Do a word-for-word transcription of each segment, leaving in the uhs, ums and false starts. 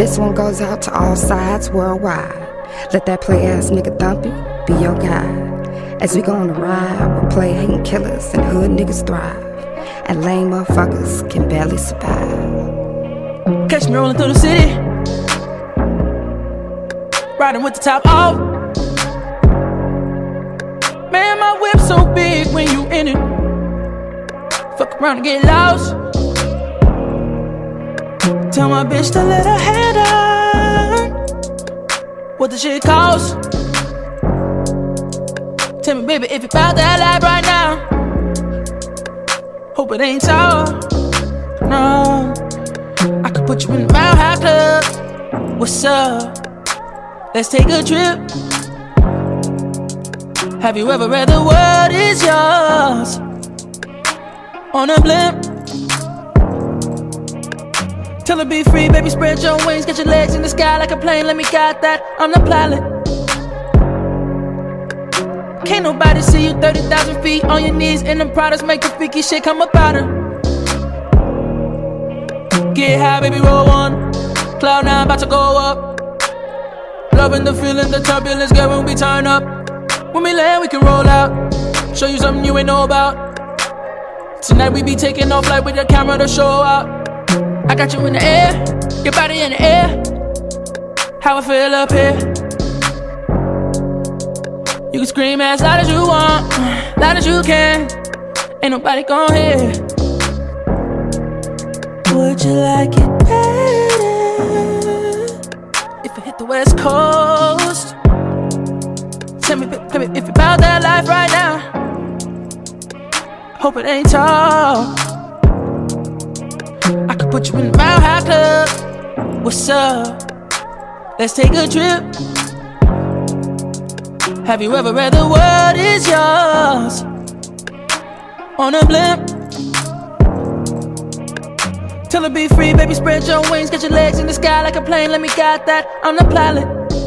This one goes out to all sides worldwide. Let that play ass nigga Thumpy be your guide. As we go on a ride where play hating killers and hood niggas thrive, and lame motherfuckers can barely survive. Catch me rolling through the city, riding with the top off. Man, my whip so big when you in it. Fuck around and get lost. Tell my bitch to let her head on. What the shit cost? Tell me, baby, if you found that life right now. Hope it ain't tall. No, I could put you in the Mile High Club. What's up? Let's take a trip. Have you ever read the world is yours on a blimp? Tell her be free, baby, spread your wings. Get your legs in the sky like a plane. Let me guide that, I'm the pilot. Can't nobody see you thirty thousand feet on your knees in them products. Make the freaky shit come up out her. Get high, baby, roll one. Cloud nine, about to go up. Loving the feeling, the turbulence, girl, when we turn up. When we land, we can roll out. Show you something you ain't know about. Tonight we be taking off like with the camera to show out. I got you in the air, your body in the air. How I feel up here. You can scream as loud as you want, loud as you can. Ain't nobody gon' hear. Would you like it better if I hit the West Coast? Tell me, baby, if you bout that life right now. Hope it ain't tall. I could put you in the Mile High Club. What's up? Let's take a trip. Have you ever read the world is yours on a blimp? Tell her be free, baby, spread your wings. Get your legs in the sky like a plane. Let me guide that, I'm the pilot.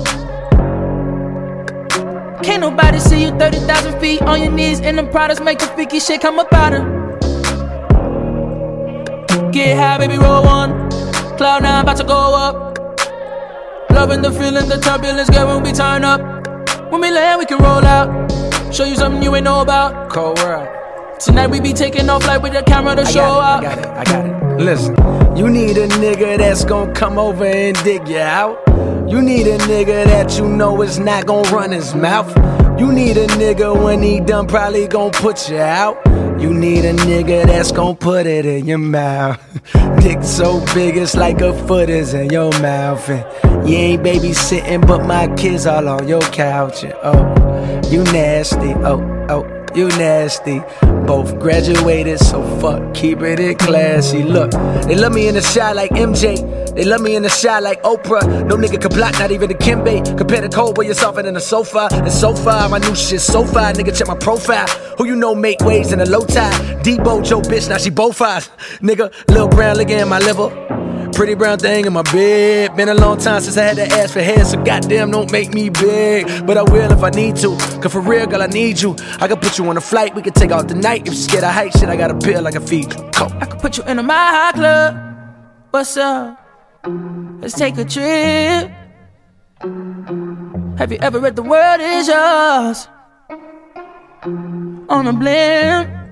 Can't nobody see you thirty thousand feet on your knees in them products. Make the freaky shit come up out her. Get high, baby, roll one. Cloud nine, about to go up. Loving the feeling, the turbulence, girl, when we turn up. When we land, we can roll out. Show you something you ain't know about. Cold world. Tonight we be taking off like with the camera to I show got it, out. I got it, I got it. Listen, you need a nigga that's gon' come over and dig you out. You need a nigga that you know is not gon' run his mouth. You need a nigga when he done probably gon' put you out. You need a nigga that's gon' put it in your mouth. Dick so big it's like a foot is in your mouth. And you ain't babysitting but my kids all on your couch. And oh, you nasty, oh, oh, you nasty. Both graduated, so fuck, keeping it classy. Look, they love me in the shot like M J. They love me in the shot like Oprah. No nigga can block, not even the Kimbe. Compare the cold boy, you're softer than a sofa. And so far, my new shit so far. Nigga, check my profile. Who you know make waves in a low tide? Debo, Joe, bitch, now she both eyes. Nigga, Lil Brown licking in my liver. Pretty brown thing in my bed. Been a long time since I had to ask for head, so goddamn don't make me big. But I will if I need to, cause for real, girl, I need you. I can put you on a flight, we can take out the night. If you're scared of height, shit, I got a pill I can feed you. Come. I could put you in a Mile High Club. What's up? Let's take a trip. Have you ever read the world is yours on a blimp?